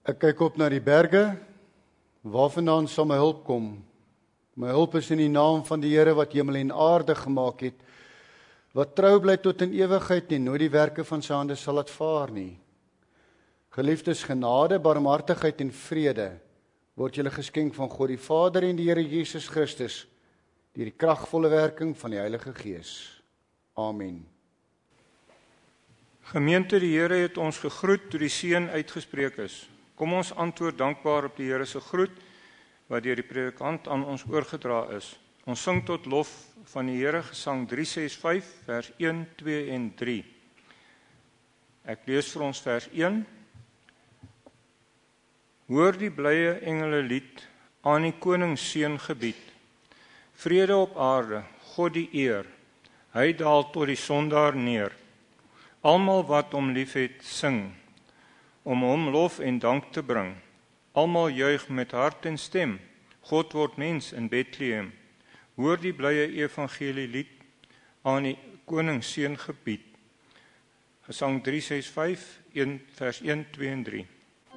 Ek kyk op na die berge, waarvandaan sal my hulp kom? My hulp is in die naam van die Here wat hemel en aarde gemaak het, wat trou bly tot in ewigheid en nooit die werke van sy hande sal laat vaar nie. Geliefdes, genade, barmhartigheid en vrede word julle geskenk van God die Vader en die Here Jesus Christus, deur die kragvolle werking van die Heilige Gees. Amen. Gemeente, die Here het ons gegroet toe die seën uitgespreek is. Kom ons antwoord dankbaar op die Here se groet, wat deur die predikant aan ons oorgedra is. Ons sing tot lof van die Here Gesang 365, vers 1, 2 en 3. Ek lees vir ons vers 1. Hoor die blye engele lied aan die koningsseun gebied. Vrede op aarde, God die eer. Hy daal tot die sondaar neer. Almal wat hom liefhet, sing, om hom lof en dank te bring. Almal juig met hart en stem. God word mens in Bethlehem. Hoor die blye evangelie lied aan die koningsseun gebied. Gesang 365, vers 1, 2 en 3.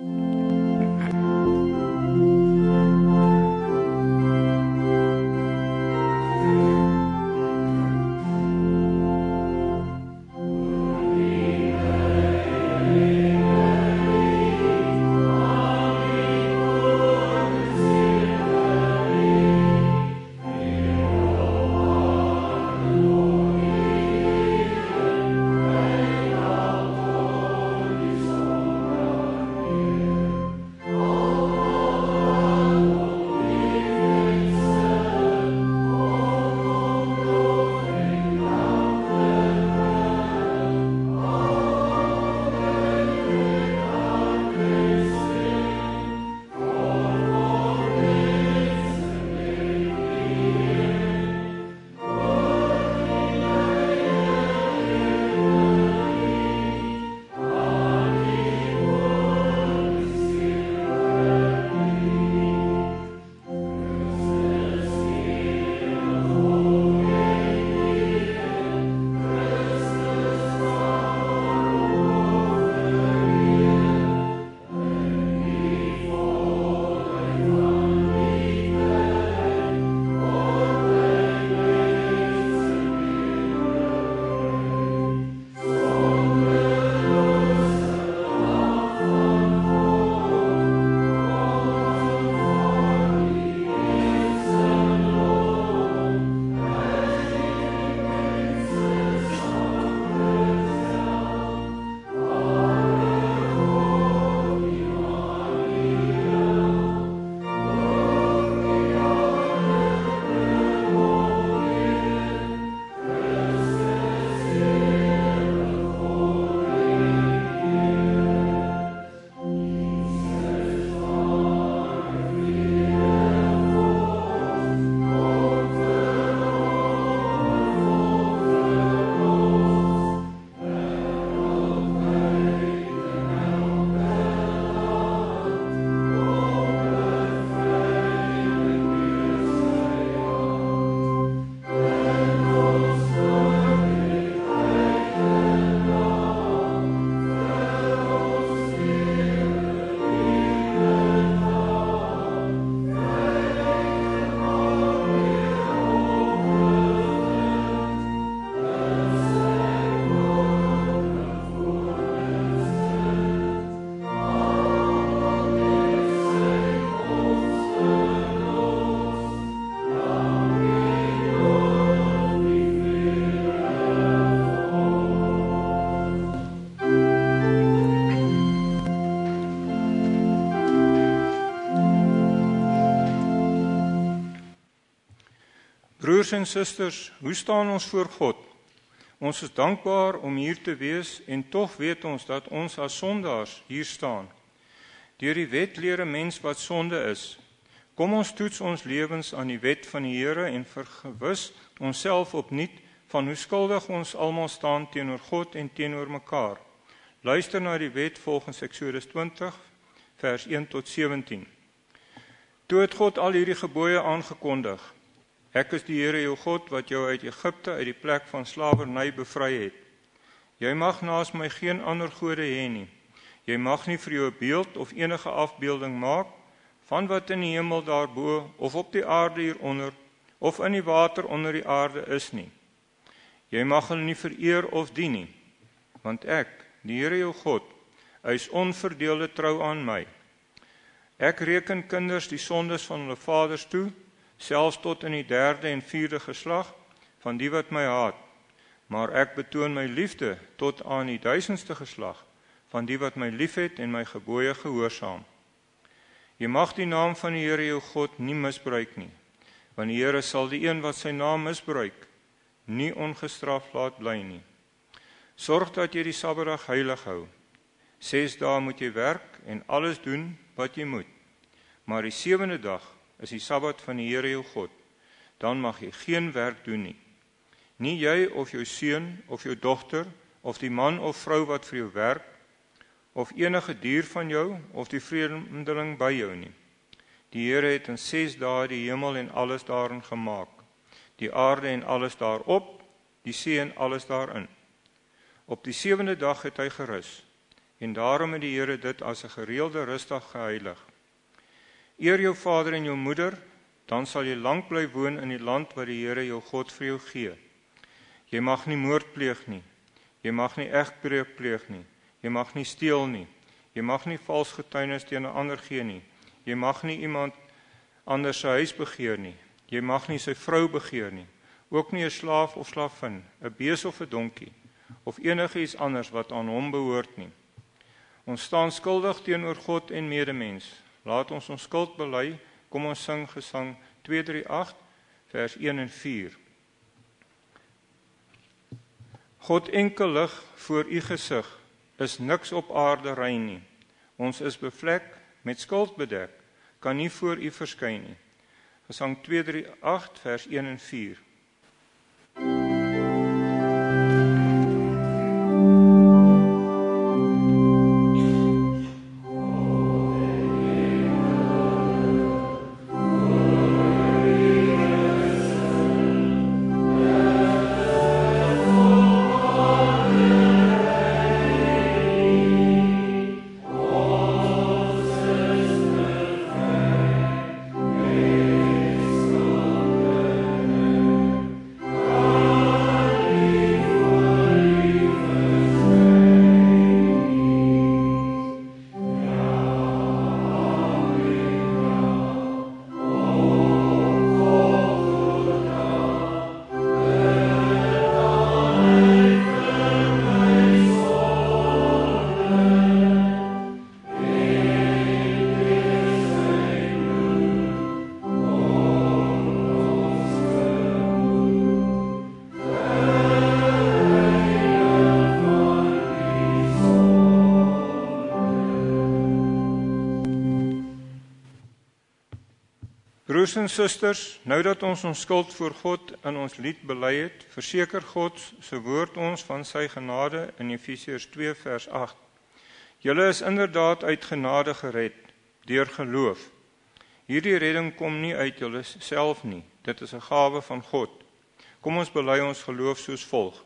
Broers en susters, hoe staan ons voor God? Ons is dankbaar om hier te wees en tog weet ons dat ons as sondaars hier staan. Deur die wet leer 'n mens wat sonde is. Kom ons toets ons lewens aan die wet van die Here en vergewis onsself opnuut van hoe skuldig ons almal staan teenoor God en teenoor mekaar. Luister na die wet volgens Eksodus 20, vers 1 tot 17. Toe het God al hierdie gebooie aangekondig. Ek is die Here jou God wat jou uit Egipte, uit die plek van slawerny bevry het. Jy mag naas my geen ander gode hê nie. Jy mag nie vir jou 'n beeld of enige afbeelding maak van wat in die hemel daarbo of op die aarde hieronder of in die water onder die aarde is nie. Jy mag hulle nie vereer of dien nie, want ek, die Here jou God, is onverdeelde trou aan my. Ek reken kinders die sondes van hulle vaders toe, selfs tot in die 3de en 4de geslag van die wat my haat, maar ek betoon my liefde tot aan die 1000ste geslag van die wat my liefhet en my gebooie gehoorsaam. Jy mag die naam van die Here jou God nie misbruik nie, want die Here sal die een wat sy naam misbruik, nie ongestraf laat bly nie. Sorg dat jy die Sabbatdag heilig hou. 6 dae moet jy werk en alles doen wat jy moet. Maar die 7de dag is die Sabbat van die Here jou God. Dan mag jy geen werk doen nie. Nie jy of jou seun of jou dogter of die man of vrou wat vir jou werk, of enige dier van jou of die vreemdeling by jou nie. Die Here het in 6 dae die hemel en alles daarin gemaak, die aarde en alles daarop, die see en alles daarin. Op die 7de dag het hy gerus, en daarom het die Here dit as 'n gereelde rusdag geheilig. Eer jou vader en jou moeder, dan sal jy lank bly woon in die land wat die Here jou God vir jou gee. Jy mag nie moord pleeg nie, jy mag nie egbreuk pleeg nie, jy mag nie steel nie, jy mag nie vals getuienis teen 'n ander gee nie, jy mag nie iemand anders se huis begeer nie, jy mag nie sy vrou begeer nie, ook nie 'n slaaf of slavin, 'n bees of 'n donkie, of enige iets anders wat aan hom behoort nie. Ons staan skuldig teenoor God en medemens. Laat ons skuld bely. Kom ons sing gesang 238 vers 1 en 4. God enkel lig voor u gesig, is niks op aarde rein nie. Ons is bevlek, met skuld bedek, kan nie voor u verskyn nie. Gesang 238 vers 1 en 4. Broers en susters, nou dat ons skuld voor God in ons lied bely het, verseker God se woord ons van sy genade in Efesiërs 2 vers 8. Julle is inderdaad uit genade gered, deur geloof. Hierdie redding kom nie uit julle self nie, dit is 'n gawe van God. Kom ons bely ons geloof soos volg.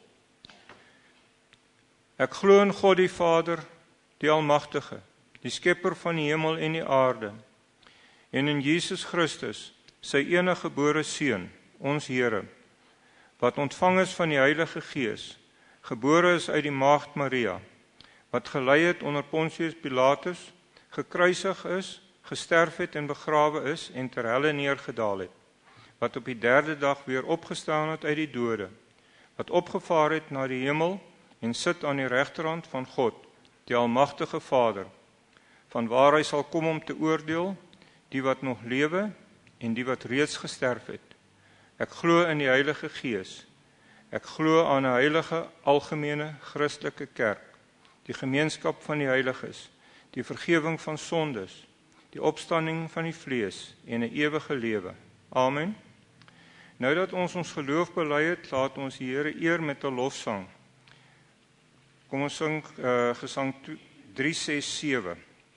Ek glo in God die Vader, die Almagtige, die skepper van die hemel en die aarde, en in Jesus Christus, sy enige gebore Seun, ons Here, wat ontvang is van die Heilige Gees, gebore is uit die maagd Maria, wat gelei het onder Pontius Pilatus, gekruisig is, gesterf het en begrawe is en ter helle neergedaal het, wat op die 3de dag weer opgestaan het uit die dode, wat opgevaar het na die hemel en sit aan die regterhand van God, die Almagtige Vader, vanwaar hy sal kom om te oordeel, die wat nog lewe en die wat reeds gesterf het. Ek glo in die Heilige Gees. Ek glo aan 'n heilige, algemene, Christelike kerk, die gemeenskap van die heiliges, die vergifnis van sondes, die opstanding van die vlees en 'n ewige lewe. Amen. Nou dat ons geloof bely het, laat ons die Here eer met 'n lofsang. Kom ons sing gesang 367.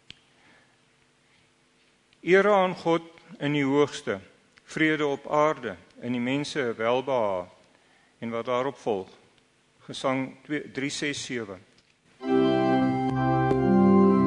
Ere aan God in die hoogste, vrede op aarde, in die mense welbehae, en wat daarop volg. Gesang 367.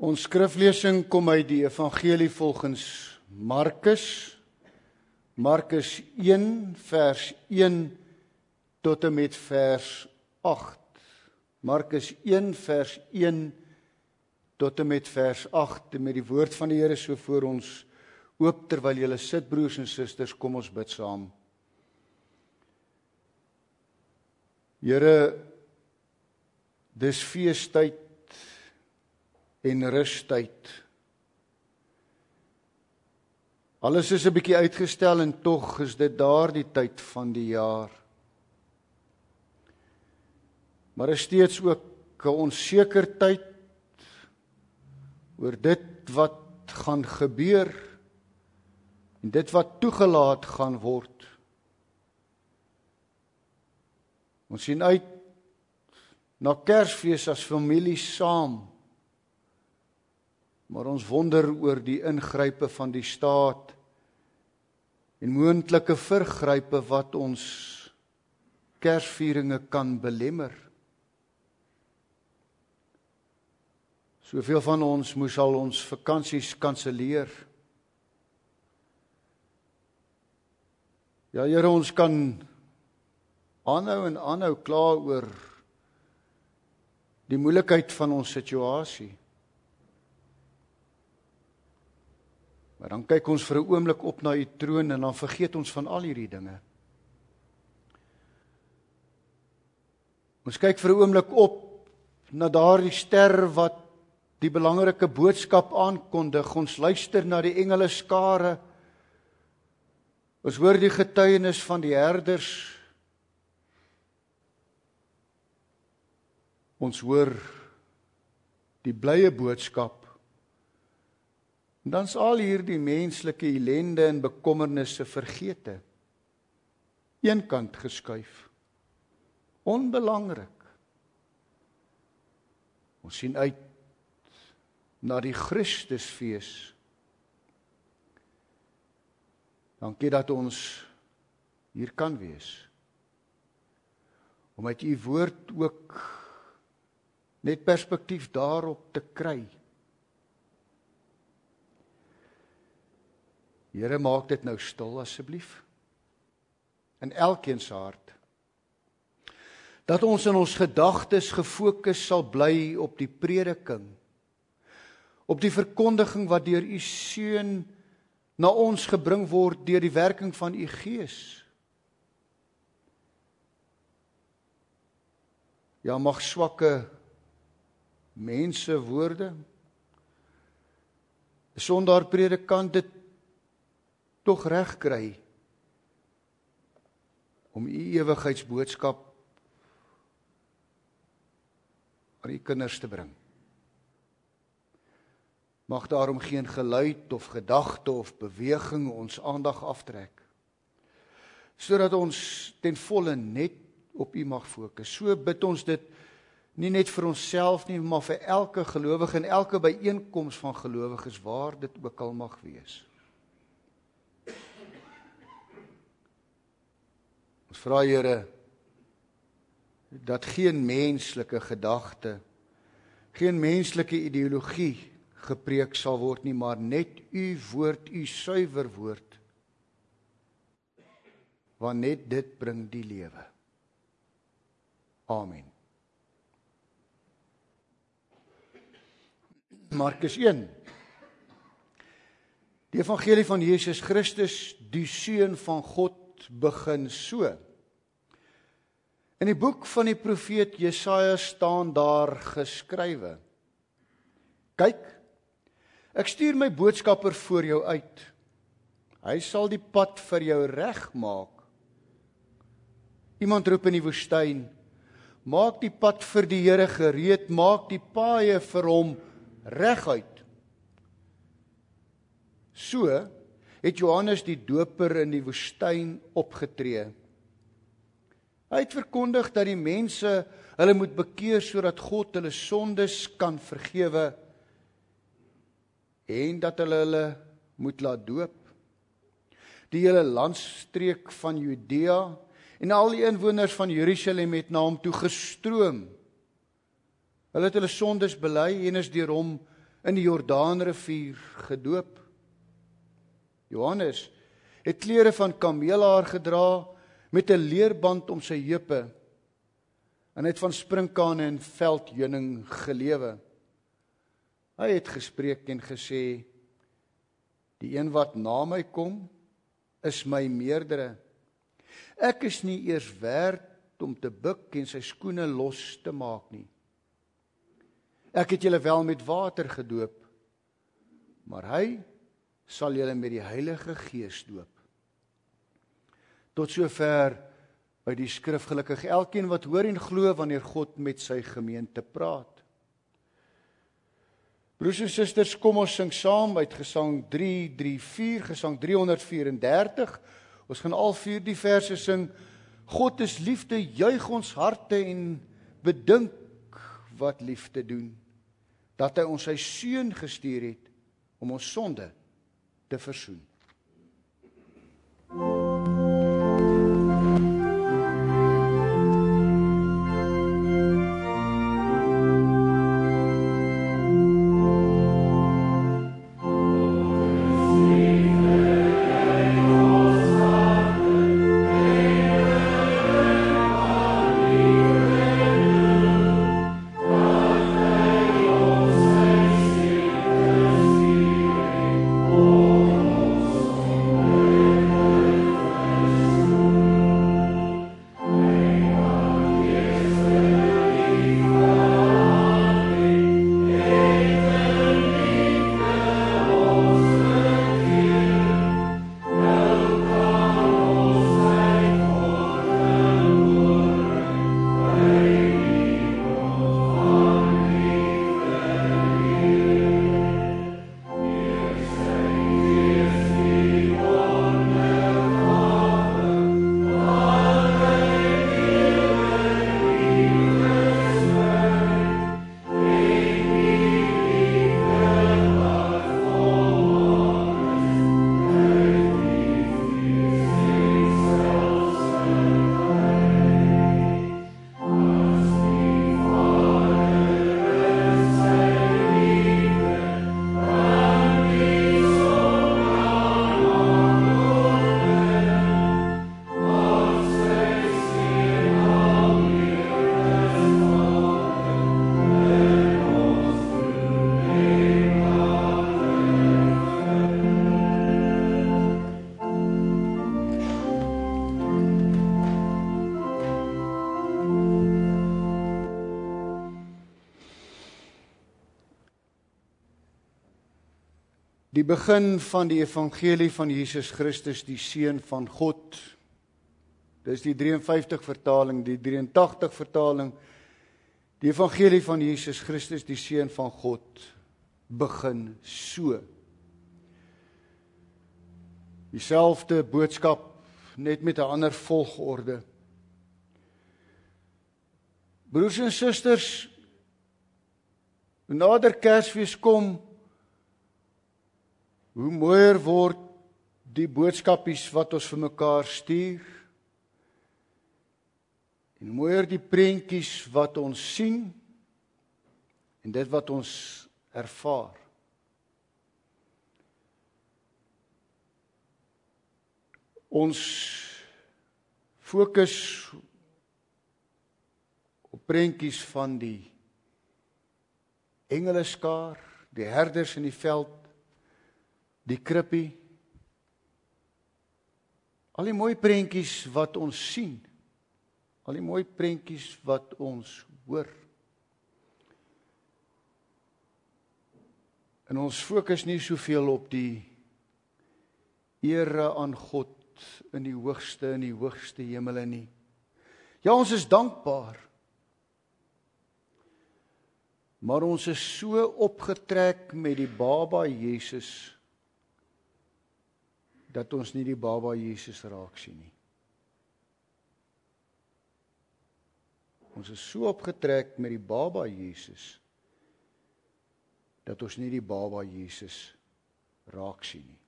Ons skriflesing kom uit die evangelie volgens Markus. Markus 1 vers 1 tot en met vers 8. Markus 1 vers 1 tot en met vers 8. En met die woord van die Here so voor ons oop terwyl julle sit, broers en susters, kom ons bid saam. Here, dis feestyd en rustyd. Alles is 'n bietjie uitgestel en tog is dit daardie tyd van die jaar. Maar is steeds ook 'n onseker tyd oor dit wat gaan gebeur en dit wat toegelaat gaan word. Ons sien uit na Kersfees as familie saam. Maar ons wonder oor die ingrype van die staat en moontlike vergrype wat ons Kersvieringe kan belemmer. Soveel van ons moes al ons vakansies kanselleer. Ja, Here, ons kan aanhou en aanhou kla oor die moeilikheid van ons situasie. Maar dan kyk ons vir 'n oomblik op na U troon en dan vergeet ons van al hierdie dinge. Ons kyk vir 'n oomblik op na daardie ster wat die belangrike boodskap aankondig. Ons luister na die engele skare. Ons hoor die getuienis van die herders. Ons hoor die blye boodskap. En dan is al hierdie menslike ellende en bekommernisse vergete. Eenkant geskuif. Onbelangrik. Ons sien uit na die Christusfees. Dankie dat ons hier kan wees. Om uit U woord ook net perspektief daarop te kry. Here, maak dit nou stil asseblief. In elkeen se hart. Dat ons in ons gedagtes gefokus sal bly op die prediking. Op die verkondiging wat deur U Seun na ons gebring word deur die werking van U Gees. Ja, mag swakke mense woorde, 'n sondaar predikant dit tog reg kry om U ewigheidsboodskap aan U kinders te bring. Mag daarom geen geluid of gedagte of beweging ons aandag aftrek, sodat ons ten volle net op U mag fokus. So bid ons dit nie net vir onsself nie, maar vir elke gelowige en elke byeenkoms van gelowiges waar dit ook al mag wees. Ons vra, Here, dat geen menslike gedagte, geen menslike ideologie gepreek sal word nie, maar net U woord, U suiwer woord, want net dit bring die lewe. Amen. Markus 1. Die evangelie van Jesus Christus, die Seun van God, begin so. In die boek van die profeet Jesaja staan daar geskrywe: Kyk, ek stuur my boodskapper voor jou uit. Hy sal die pad vir jou regmaak. Iemand roep in die woestyn: Maak die pad vir die Here gereed, maak die paaie vir hom reguit. So het Johannes die Doper in die woestyn opgetree. Hy het verkondig dat die mense hulle moet bekeer sodat God hulle sondes kan vergewe en dat hulle moet laat doop. Die hele landstreek van Judea en al die inwoners van Jerusalem het na hom toe gestroom. Hulle het hulle sondes bely en is deur hom in die Jordaanrivier gedoop. Johannes het klere van kameelhaar gedra met 'n leerband om sy heupe en het van sprinkane en veldheuning gelewe. Hy het gespreek en gesê, die een wat na my kom, is my meerdere. Ek is nie eers werd om te buk en sy skoene los te maak nie. Ek het julle wel met water gedoop, maar hy sal julle met die Heilige Gees doop. Tot sover by die skrif, gelukkig elkeen wat hoor en glo wanneer God met sy gemeente praat. Broers en susters, kom ons sing saam uit Gesang 334, Gesang 334. Ons gaan al 4 die verse sing. God is liefde, juig ons harte en bedink wat liefde doen, dat hy ons sy seun gestuur het om ons sonde te versoen. Die begin van die evangelie van Jesus Christus, die Seun van God. Dis die 53 vertaling, die 83 vertaling. Die evangelie van Jesus Christus, die Seun van God, begin so. Dieselfde boodskap, net met 'n ander volgorde. Broers en susters, hoe nader Kersfees kom, hoe mooier word die boodskapies wat ons vir mekaar stuur, en hoe mooier die prentjies wat ons sien, en dit wat ons ervaar. Ons fokus op prentjies van die engeleskaar, die herders in die veld, die krippie, al die mooi prentjies wat ons sien, al die mooi prentjies wat ons hoor. En ons fokus nie soveel op die ere aan God in die hoogste hemele nie. Ja, ons is dankbaar, maar ons is so opgetrek met die baba Jesus, dat ons nie die baba Jesus raak sien nie. Ons is so opgetrek met die baba Jesus, dat ons nie die baba Jesus raak sien nie.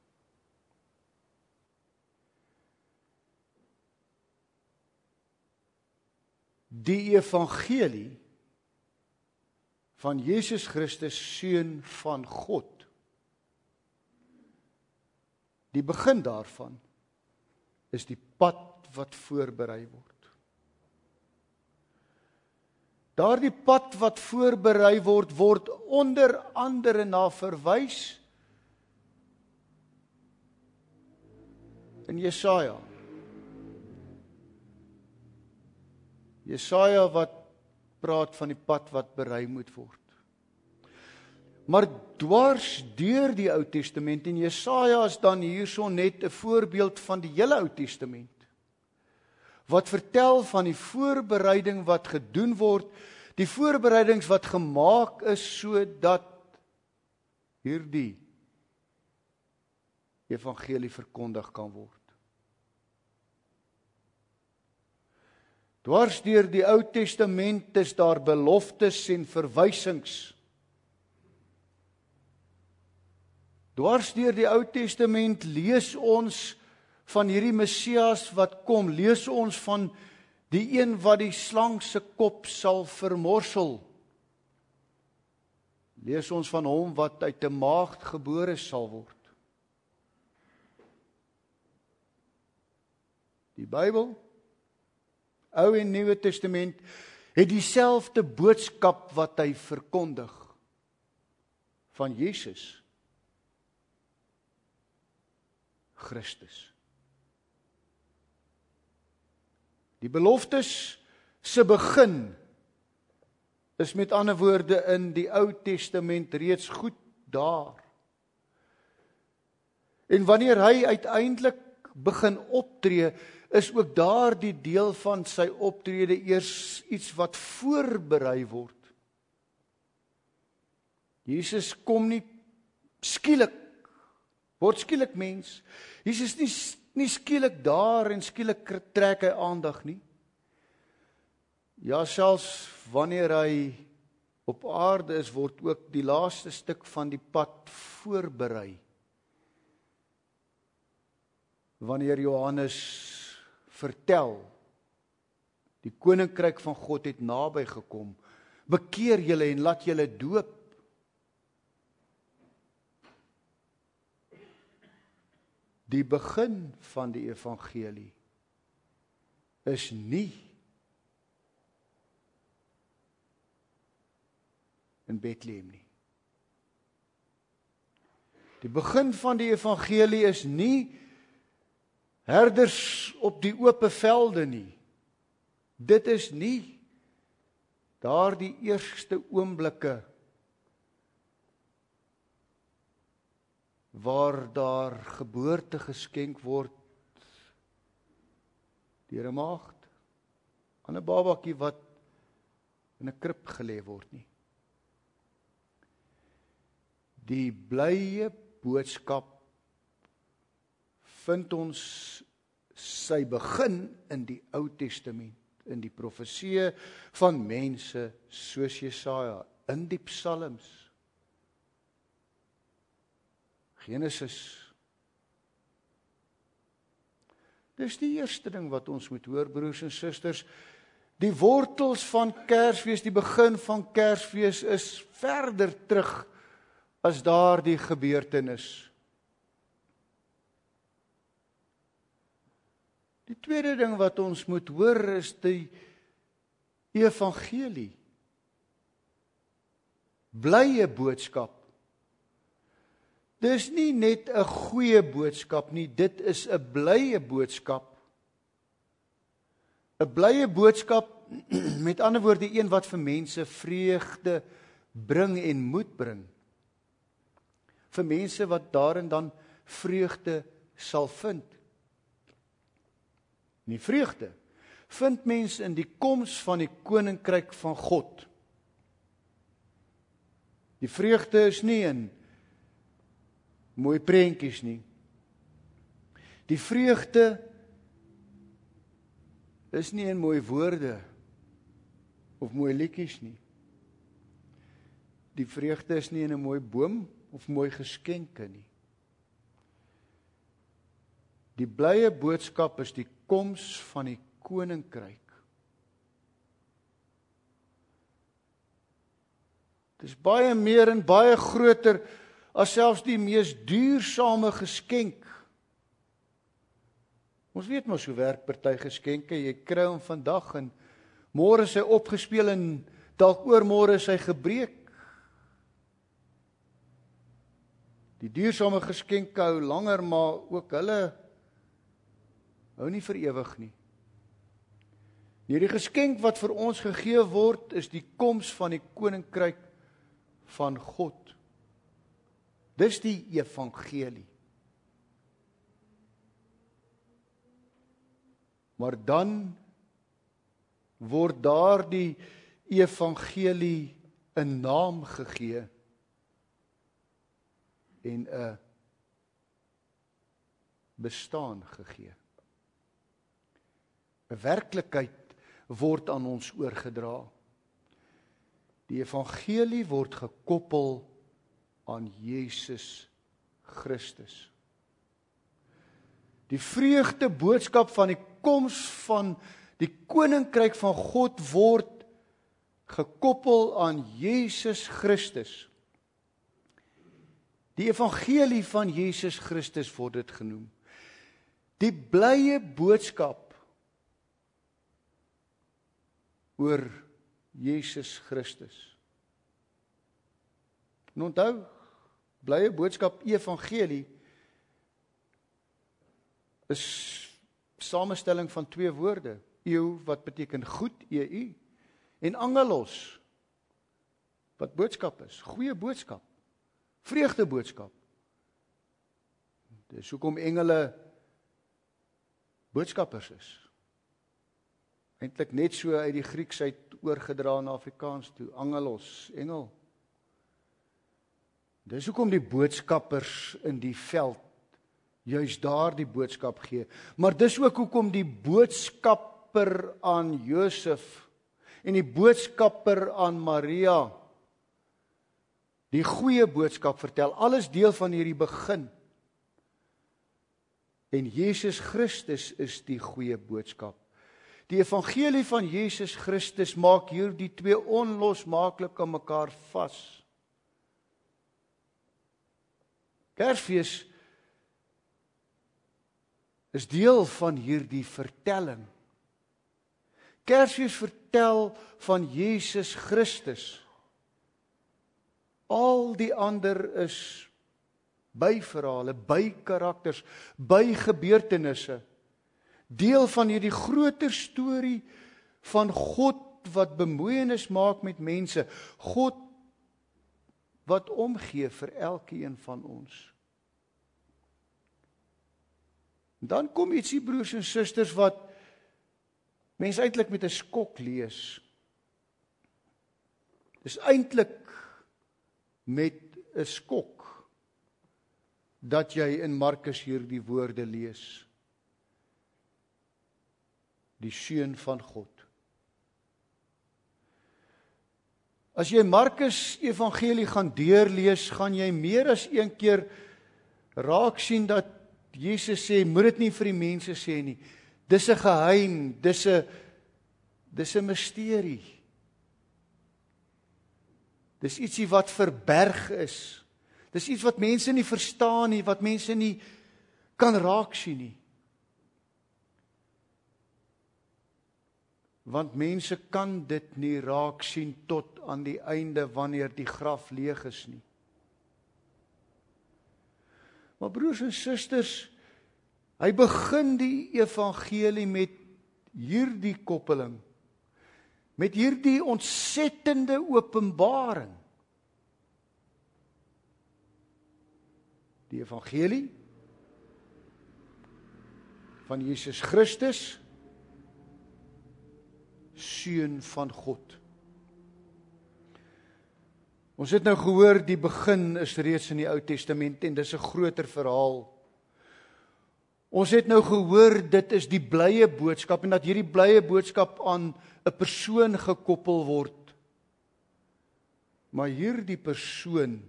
Die evangelie van Jesus Christus, Seun van God. Die begin daarvan is die pad wat voorberei word. Daardie pad wat voorberei word, word onder andere na verwys in Jesaja. Jesaja wat praat van die pad wat berei moet word. Maar dwars deur die Ou Testament, en Jesaja is dan hierso net 'n voorbeeld van die hele Ou Testament, wat vertel van die voorbereiding wat gedoen word, die voorbereidings wat gemaak is sodat hierdie evangelie verkondig kan word. Dwars deur die Ou Testament is daar beloftes en verwysings. Dwars deur die Ou Testament lees ons van hierdie Messias wat kom, lees ons van die een wat die slang se kop sal vermorsel. Lees ons van hom wat uit 'n maagd gebore sal word. Die Bybel, Ou en Nuwe Testament, het dieselfde boodskap wat hy verkondig van Jesus Christus. Die beloftes se begin is met ander woorde in die Ou Testament reeds goed daar. En wanneer hy uiteindelik begin optree, is ook daar die deel van sy optrede eers iets wat voorberei word. Jesus kom nie skielik, word skielik mens. Jesus is nie skielik daar en skielik trek hy aandag nie. Ja, selfs wanneer hy op aarde is, word ook die laaste stuk van die pad voorberei. Wanneer Johannes vertel, die koninkryk van God het naby gekom, bekeer julle en laat julle doop. Die begin van die evangelie is nie in Bethlehem nie. Die begin van die evangelie is nie herders op die ope velde nie. Dit is nie daardie eerste oomblikke waar daar geboorte geskenk word deur 'n maagd aan 'n babatjie wat in 'n krib gelê word nie. Die blye boodskap vind ons sy begin in die Ou Testament, in die profeseë van mense soos Jesaja, in die psalms, Genesis. Dis die eerste ding wat ons moet hoor, broers en susters. Die wortels van Kersfees, die begin van Kersfees is verder terug as daardie gebeurtenis. Die tweede ding wat ons moet hoor is die evangelie. Blye boodskap. Dis nie net 'n goeie boodskap nie, dit is 'n blye boodskap. 'n Blye boodskap, met ander woorde, een wat vir mense vreugde bring en moet bring. Vir mense wat daarin dan vreugde sal vind. Die vreugde vind mense in die koms van die koninkryk van God. Die vreugde is nie in mooi prentjies nie. Die vreugde is nie in mooi woorde of mooi liedjies nie. Die vreugde is nie in 'n mooi boom of mooi geskenke nie. Die blye boodskap is die koms van die koninkryk. Dit is baie meer en baie groter as selfs die mees duursame geskenk. Ons weet mos hoe werk party geskenke, jy kry hom vandag en môre is hy opgespeel en dalk oormôre is hy gebreek. Die duursame geskenke hou langer, maar ook hulle hou nie vir ewig nie. Die geskenk wat vir ons gegee word, is die koms van die koninkryk van God. Dis die evangelie. Maar dan word daardie evangelie 'n naam gegee en 'n bestaan gegee. 'n Werklikheid word aan ons oorgedra. Die evangelie word gekoppel aan Jesus Christus. Die vreugde boodskap van die koms van die koninkryk van God word gekoppel aan Jesus Christus. Die evangelie van Jesus Christus word dit genoem. Die blye boodskap oor Jesus Christus. En onthou, blye boodskap evangelie is samestelling van twee woorde. Eu wat beteken goed, EU, en angelos wat boodskap is, goeie boodskap, vreugde boodskap. Dis hoekom engele boodskappers is. Eintlik net so uit die Grieks uit oorgedra na Afrikaans toe, angelos, engel. Dis hoekom die boodskappers in die veld juis daar die boodskap gee. Maar dis ook hoekom die boodskapper aan Josef en die boodskapper aan Maria die goeie boodskap vertel. Alles deel van hierdie begin. En Jesus Christus is die goeie boodskap. Die evangelie van Jesus Christus maak hierdie twee onlosmaaklik aan mekaar vas. Kersfees is deel van hierdie vertelling. Kersfees vertel van Jesus Christus. Al die ander is byverhale, bykarakters, bygebeurtenisse. Deel van hierdie groter storie van God wat bemoeienis maak met mense. God wat omgee vir elkeen van ons. Dan kom ietsie broers en susters wat mense eintlik met 'n skok lees. Dis eintlik met 'n skok dat jy in Markus hierdie woorde lees. Die Seun van God. As jy Markus evangelie gaan deurlees, gaan jy meer as een keer raak sien dat Jesus sê, moet dit nie vir die mense sê nie. Dis 'n geheim, dis 'n misterie. Dis ietsie wat verberg is. Dis iets wat mense nie verstaan nie, wat mense nie kan raak sien nie. Want mense kan dit nie raak sien tot aan die einde wanneer die graf leeg is nie. Maar broers en susters, hy begin die evangelie met hierdie koppeling, met hierdie ontsettende openbaring. Die evangelie van Jesus Christus, Seun van God. Ons het nou gehoor, die begin is reeds in die Ou Testament en dis 'n groter verhaal. Ons het nou gehoor, dit is die blye boodskap en dat hierdie blye boodskap aan 'n persoon gekoppel word. Maar hierdie persoon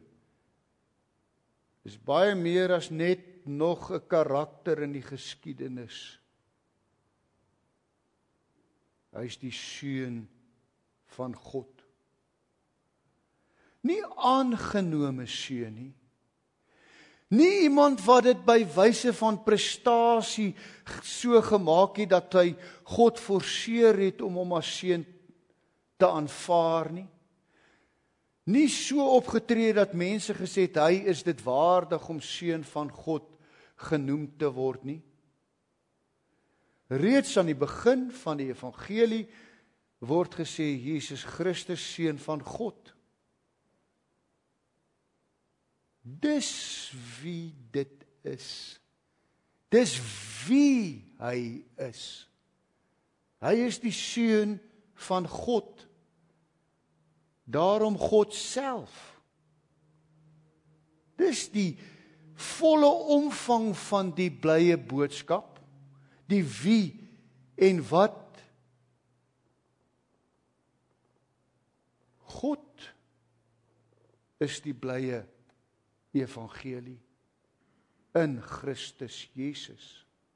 is baie meer as net nog 'n karakter in die geskiedenis. Hy is die Seun van God. Nie aangenome seun nie. Nie iemand wat dit by wyse van prestasie so gemaak het dat hy God forceer het om hom as seun te aanvaar nie. Nie so opgetree dat mense gesê het, hy is dit waardig om seun van God genoem te word nie. Reeds aan die begin van die evangelie word gesê, Jesus Christus, seun van God. Dis wie dit is. Dis wie hy is. Hy is die seun van God. Daarom God self. Dis die volle omvang van die blye boodskap. Die wie en wat. God is die blye evangelie in Christus Jesus.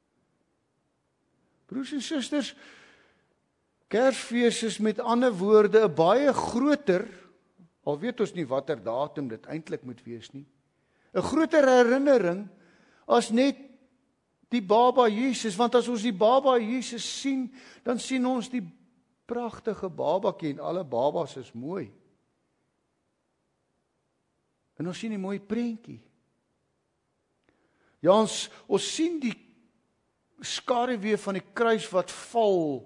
Broers en susters, Kersfees is met ander woorde 'n baie groter, al weet ons nie watter datum dit eintlik moet wees nie, 'n groter herinnering as net die baba Jesus, want as ons die baba Jesus sien, dan sien ons die pragtige babatjie en alle babas is mooi. En ons sien die mooi prentjie. Ja, ons sien die skaduwee van die kruis wat val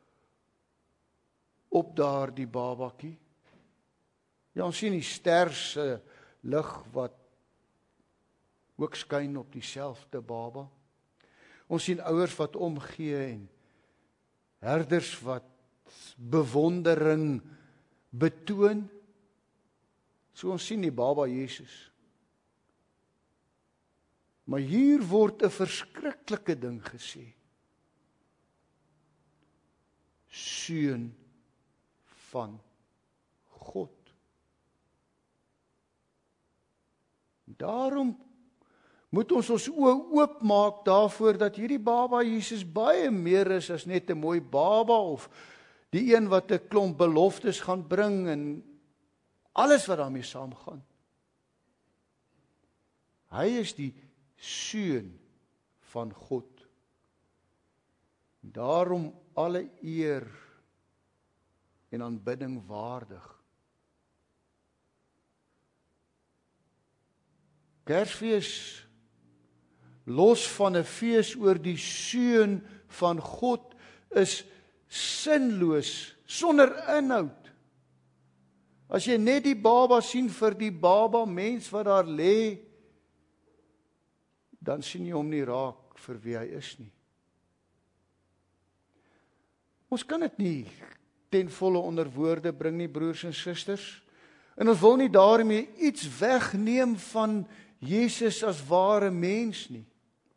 op daardie babatjie. Ja, ons sien die ster se lig wat ook skyn op dieselfde baba. Ons sien ouers wat omgee en herders wat bewondering betoon. So ons sien die baba Jesus. Maar hier word 'n verskriklike ding gesê. Seun van God. Daarom moet ons oë oopmaak daarvoor dat hierdie baba Jesus baie meer is as net 'n mooi baba of die een wat 'n klomp beloftes gaan bring en alles wat daarmee saamgaan. Hy is die seun van God. Daarom alle eer en aanbidding waardig. Kersfees, los van 'n fees oor die seun van God, is sinloos, sonder inhoud. As jy net die baba sien vir die baba mens wat daar lê, dan sien jy hom nie raak vir wie hy is nie. Ons kan dit nie ten volle onder woorde bring nie, broers en susters. En ons wil nie daarmee iets wegneem van Jesus as ware mens nie.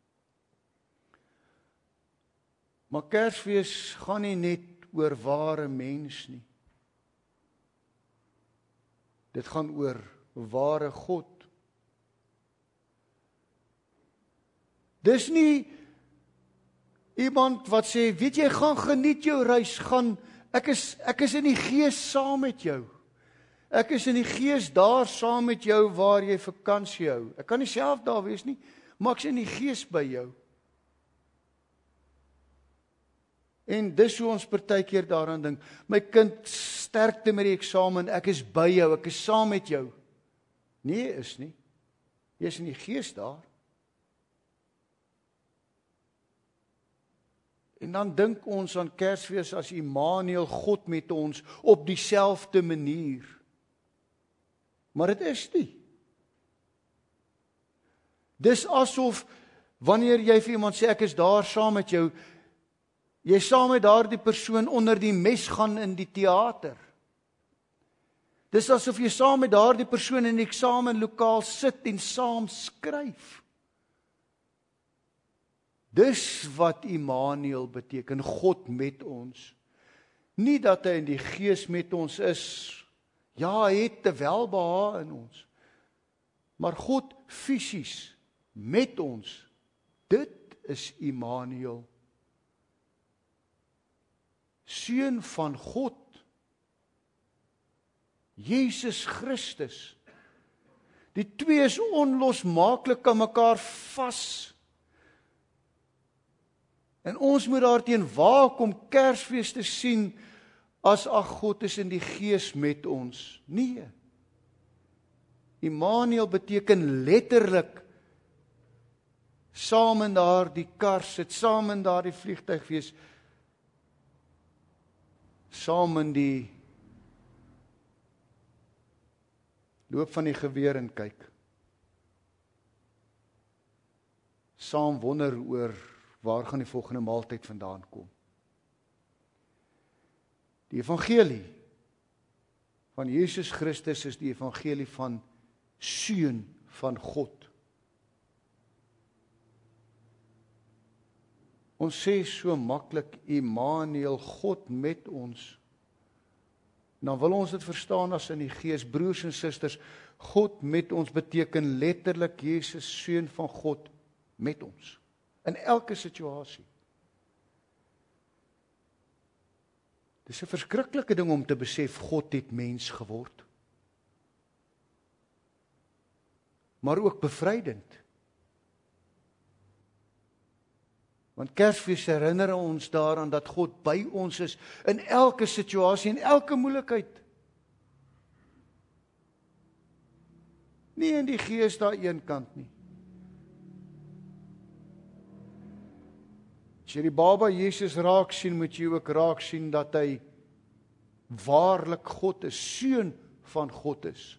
Maar Kersfees gaan nie net oor ware mens nie. Dit gaan oor ware God. Dis nie iemand wat sê, weet jy, gaan geniet jou reis, ek is in die gees saam met jou. Ek is in die gees daar saam met jou waar jy vakansie hou. Ek kan nie self daar wees nie, maar ek is in die gees by jou. En dis hoe ons partykeer daaraan dink. My kind, sterkte met die eksamen, ek is by jou, ek is saam met jou. Nee, is nie. Jy is in die gees daar. En dan dink ons aan Kersfees as Immanuel, God met ons, op dieselfde manier. Maar dit is nie. Dis asof, wanneer jy vir iemand sê, ek is daar saam met jou, jy saam met daardie persoon onder die mes gaan in die teater. Dis asof jy saam met daardie persoon in die eksamenlokaal sit en saam skryf. Dis wat Immanuel beteken, God met ons. Nie dat hy in die gees met ons is, ja, hy het 'n welbehae in ons, maar God fisies met ons, dit is Immanuel. Seun van God. Jesus Christus. Die twee is onlosmaaklik aan mekaar vas. En ons moet daarteen waak om Kersfees te sien as ag, God is in die Gees met ons. Nee. Immanuel beteken letterlik saam in daardie kar sit, saam in daardie vliegtuig wees, saam in die loop van die geweer en kyk. Saam wonder oor waar gaan die volgende maaltyd vandaan kom. Die evangelie van Jesus Christus is die evangelie van Seun van God. Ons sê so maklik, Immanuel, God met ons. Dan wil ons dit verstaan as in die Gees, broers en susters, God met ons beteken letterlik Jesus, Seun van God, met ons. In elke situasie. Dis 'n verskriklike ding om te besef, God het mens geword. Maar ook bevrydend. Want Kersfees herinner ons daaraan dat God by ons is in elke situasie, in elke moeilikheid. Nie in die Gees daar een kant nie. As jy die baba Jesus raak sien, moet jy ook raak sien dat hy waarlik God is, Seun van God is.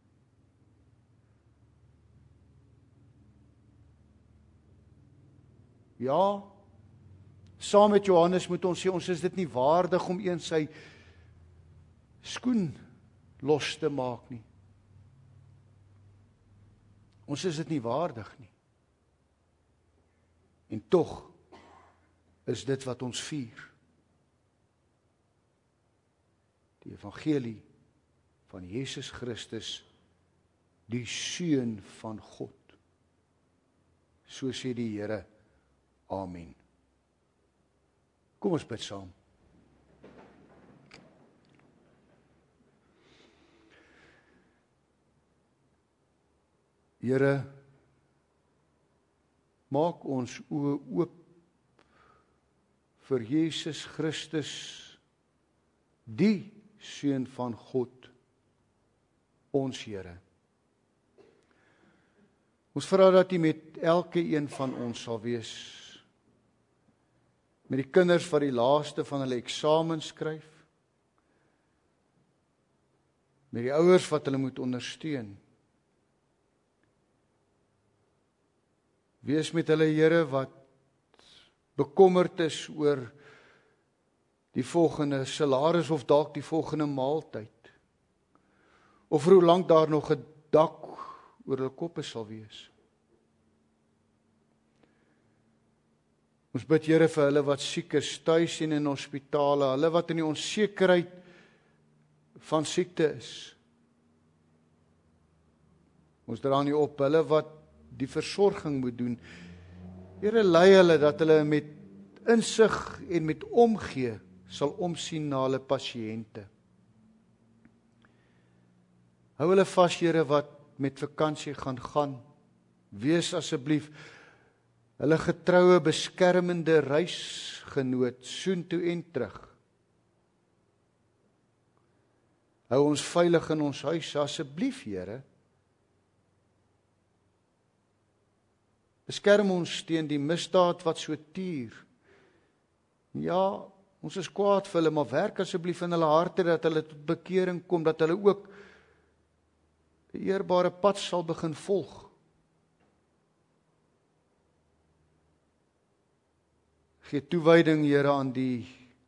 Ja, saam met Johannes moet ons sê, ons is dit nie waardig om eens sy skoen los te maak nie. Ons is dit nie waardig nie. En tog is dit wat ons vier. Die evangelie van Jesus Christus, die Seun van God. So sê die Here. Amen. Kom ons bid saam. Here, maak ons oë oop vir Jesus Christus, die Seun van God, ons Here. Ons vra dat U met elke een van ons sal wees, met die kinders wat die laaste van hulle eksamen skryf, met die ouers wat hulle moet ondersteun. Wees met hulle, Here, wat bekommerd is oor die volgende salaris of dalk die volgende maaltyd. Of hoe lank daar nog 'n dak oor hulle koppe sal wees. Ons bid, Here, vir hulle wat siek is, tuis en in hospitale, hulle wat in die onsekerheid van siekte is. Ons dra nie op hulle wat die versorging moet doen. Here, lei hulle dat hulle met insig en met omgee sal omsien na hulle pasiënte. Hou hulle vas, Here, wat met vakansie gaan. Wees asseblief hulle getroue beskermende reisgenoot soontoe en terug. Hou ons veilig in ons huis, asseblief, Here. Beskerm ons teen die misdaad wat so tuur. Ja, ons is kwaad vir hulle, maar werk asseblief in hulle harte dat hulle tot bekering kom, dat hulle ook die eerbare pad sal begin volg. Gee toewyding, Here, aan die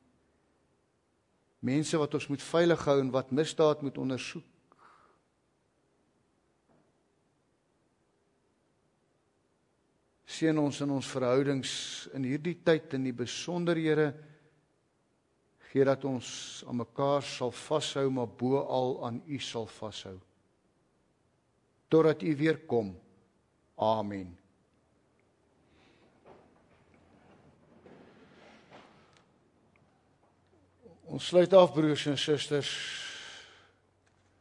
mense wat ons moet veilig hou en wat misdaad moet ondersoek. Seën ons in ons verhoudings in hierdie tyd, in die besonder, Here, gee dat ons aan mekaar sal vashou, maar boal aan U sal vashou. Totdat U weer kom. Amen. Ons sluit af, broers en susters,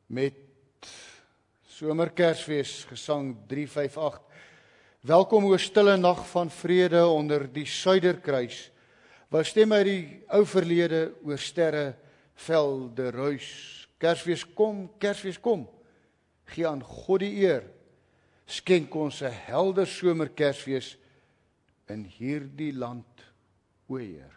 met Somerkersfees gesang 358. Welkom o stille nag van vrede onder die suiderkruis, waar stem uit die ou verlede oor sterre velde ruis. Kersfees kom, gee aan God die eer, skenk ons 'n helder somerkersfees in hierdie land, o Heer.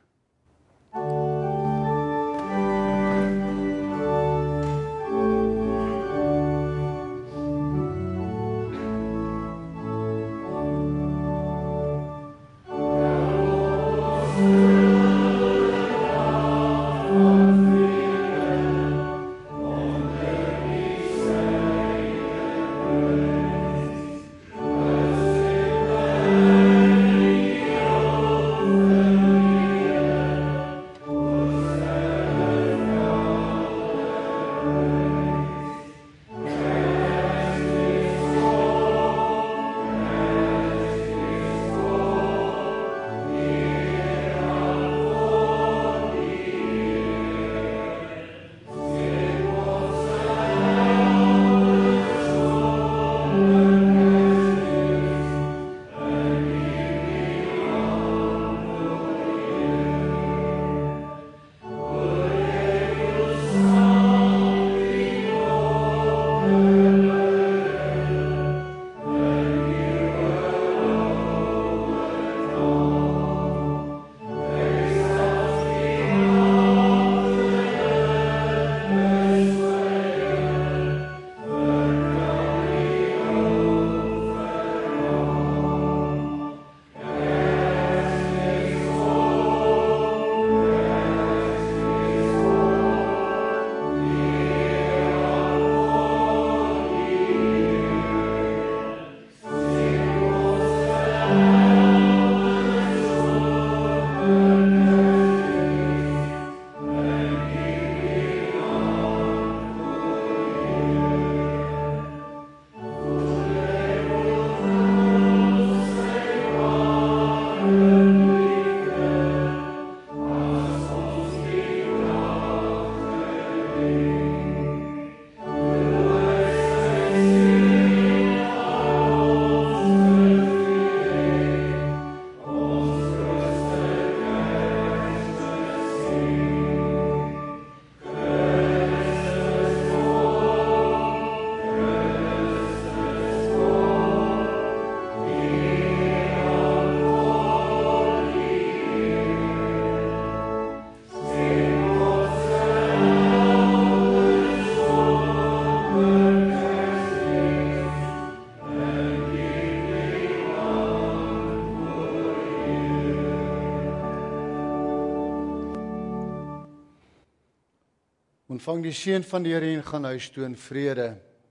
Ontvang die seën van die Here en gaan huis toe in vrede.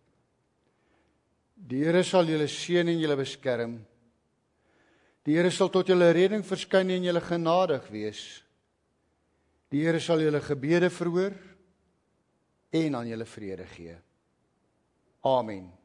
Die Here sal julle seën en julle beskerm. Die Here sal tot julle redding verskyn en julle genadig wees. Die Here sal julle gebede verhoor en aan julle vrede gee. Amen.